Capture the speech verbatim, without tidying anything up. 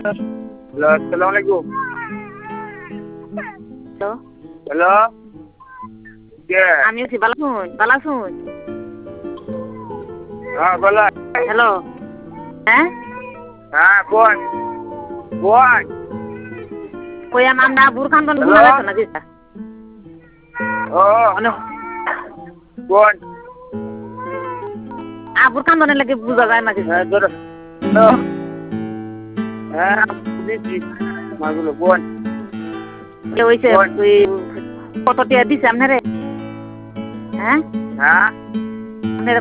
Hello আসসালামু আলাইকুম। Hello hello কে? আমি আছি ভালো শুন ভালো শুন। হ্যাঁ বলো। হ্যালো হ্যাঁ হ্যাঁ বোন বোন কই আমরা বুরখান বন হ্যালো? গুনা গেছ না দিতা ও হ্যালো বোন আ বুরখান বনে লাগে বুঝা যায় না কিছু হ্যাঁ ধরো হ্যালো হ্যাঁ দিচ্ছি মাগুলো বোন কে হইছে বোন। তুই কত টিয়া দিছে আপনারে হ্যাঁ হ্যাঁ